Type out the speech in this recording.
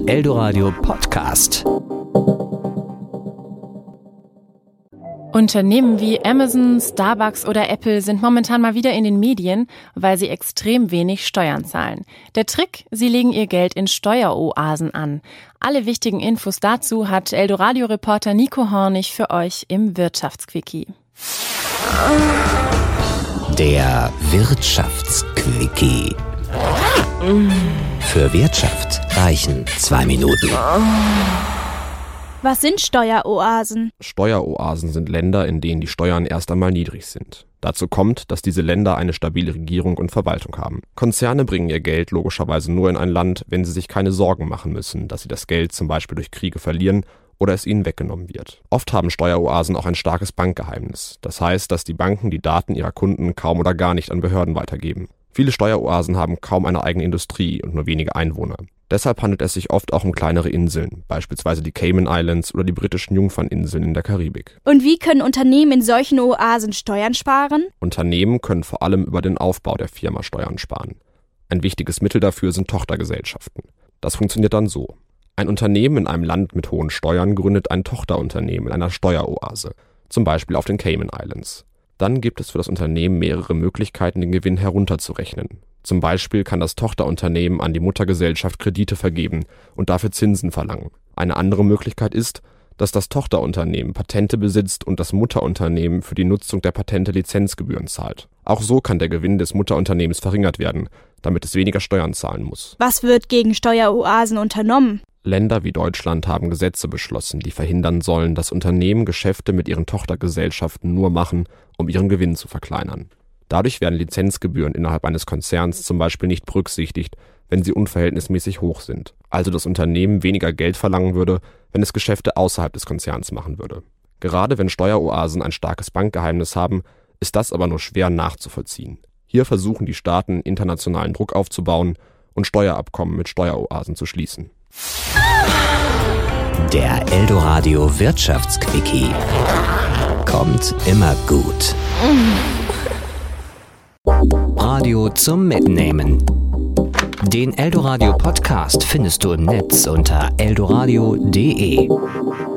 Eldoradio Podcast. Unternehmen wie Amazon, Starbucks oder Apple sind momentan mal wieder in den Medien, weil sie extrem wenig Steuern zahlen. Der Trick: Sie legen ihr Geld in Steueroasen an. Alle wichtigen Infos dazu hat Eldoradio-Reporter Nico Hornig für euch im Wirtschaftsquickie. Der Wirtschaftsquickie. Für Wirtschaft reichen 2 Minuten. Was sind Steueroasen? Steueroasen sind Länder, in denen die Steuern erst einmal niedrig sind. Dazu kommt, dass diese Länder eine stabile Regierung und Verwaltung haben. Konzerne bringen ihr Geld logischerweise nur in ein Land, wenn sie sich keine Sorgen machen müssen, dass sie das Geld zum Beispiel durch Kriege verlieren oder es ihnen weggenommen wird. Oft haben Steueroasen auch ein starkes Bankgeheimnis. Das heißt, dass die Banken die Daten ihrer Kunden kaum oder gar nicht an Behörden weitergeben. Viele Steueroasen haben kaum eine eigene Industrie und nur wenige Einwohner. Deshalb handelt es sich oft auch um kleinere Inseln, beispielsweise die Cayman Islands oder die britischen Jungferninseln in der Karibik. Und wie können Unternehmen in solchen Oasen Steuern sparen? Unternehmen können vor allem über den Aufbau der Firma Steuern sparen. Ein wichtiges Mittel dafür sind Tochtergesellschaften. Das funktioniert dann so: Ein Unternehmen in einem Land mit hohen Steuern gründet ein Tochterunternehmen in einer Steueroase, zum Beispiel auf den Cayman Islands. Dann gibt es für das Unternehmen mehrere Möglichkeiten, den Gewinn herunterzurechnen. Zum Beispiel kann das Tochterunternehmen an die Muttergesellschaft Kredite vergeben und dafür Zinsen verlangen. Eine andere Möglichkeit ist, dass das Tochterunternehmen Patente besitzt und das Mutterunternehmen für die Nutzung der Patente Lizenzgebühren zahlt. Auch so kann der Gewinn des Mutterunternehmens verringert werden, damit es weniger Steuern zahlen muss. Was wird gegen Steueroasen unternommen? Länder wie Deutschland haben Gesetze beschlossen, die verhindern sollen, dass Unternehmen Geschäfte mit ihren Tochtergesellschaften nur machen, um ihren Gewinn zu verkleinern. Dadurch werden Lizenzgebühren innerhalb eines Konzerns zum Beispiel nicht berücksichtigt, wenn sie unverhältnismäßig hoch sind. Also das Unternehmen weniger Geld verlangen würde, wenn es Geschäfte außerhalb des Konzerns machen würde. Gerade wenn Steueroasen ein starkes Bankgeheimnis haben, ist das aber nur schwer nachzuvollziehen. Hier versuchen die Staaten, internationalen Druck aufzubauen und Steuerabkommen mit Steueroasen zu schließen. Der Eldoradio Wirtschaftsquickie kommt immer gut. Radio zum Mitnehmen. Den Eldoradio Podcast findest du im Netz unter eldoradio.de.